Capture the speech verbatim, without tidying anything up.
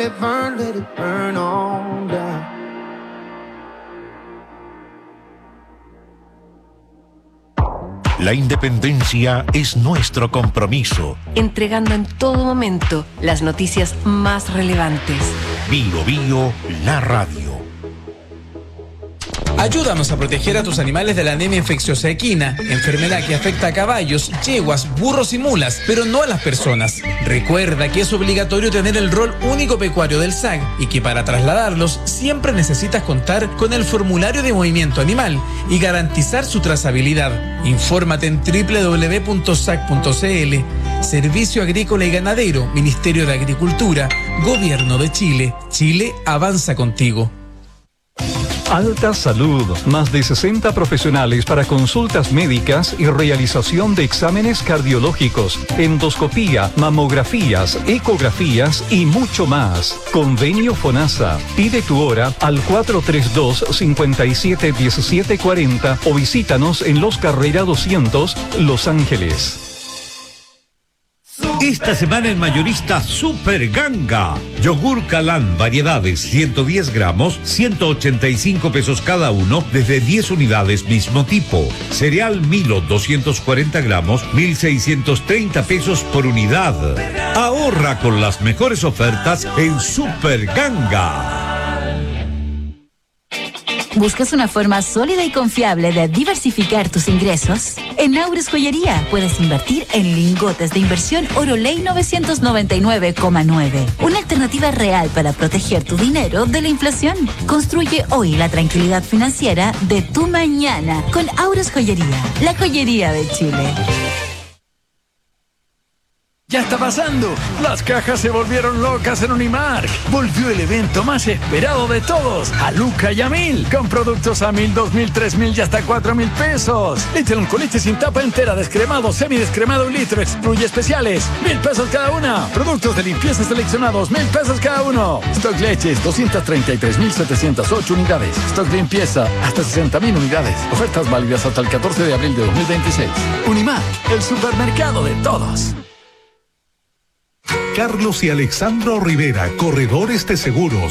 it burn, let it burn on down. La independencia es nuestro compromiso. Entregando en todo momento las noticias más relevantes. Bio Bio, la radio. Ayúdanos a proteger a tus animales de la anemia infecciosa equina, enfermedad que afecta a caballos, yeguas, burros y mulas, pero no a las personas. Recuerda que es obligatorio tener el rol único pecuario del S A C y que para trasladarlos siempre necesitas contar con el formulario de movimiento animal y garantizar su trazabilidad. Infórmate en doble u doble u doble u punto s a c punto c l. Servicio Agrícola y Ganadero, Ministerio de Agricultura, Gobierno de Chile. Chile avanza contigo. Alta Salud, más de sesenta profesionales para consultas médicas y realización de exámenes cardiológicos, endoscopía, mamografías, ecografías y mucho más. Convenio FONASA. Pide tu hora al cuatro tres dos, cinco siete uno siete cuatro cero o visítanos en Los Carrera doscientos, Los Ángeles. Esta semana en Mayorista Super Ganga. Yogur Calán, variedades, ciento diez gramos, ciento ochenta y cinco pesos cada uno, desde diez unidades mismo tipo. Cereal Milo, doscientos cuarenta gramos, mil seiscientos treinta pesos por unidad. Ahorra con las mejores ofertas en Super Ganga. ¿Buscas una forma sólida y confiable de diversificar tus ingresos? En Aures Joyería puedes invertir en lingotes de inversión Oroley novecientos noventa y nueve coma nueve. Una alternativa real para proteger tu dinero de la inflación. Construye hoy la tranquilidad financiera de tu mañana con Aures Joyería, la joyería de Chile. Ya está pasando. Las cajas se volvieron locas en Unimark. Volvió el evento más esperado de todos. A Luca y a Mil. Con productos a mil, dos mil, tres mil y hasta cuatro mil pesos. Leche con leche sin tapa entera, descremado, semidescremado un litro. Excluye especiales. Mil pesos cada una. Productos de limpieza seleccionados. Mil pesos cada uno. Stock leches, doscientas treinta y tres mil setecientas ocho unidades. Stock limpieza, hasta sesenta mil unidades. Ofertas válidas hasta el catorce de abril de dos mil veintiséis. Unimark, el supermercado de todos. Carlos y Alexandro Rivera, corredores de seguros,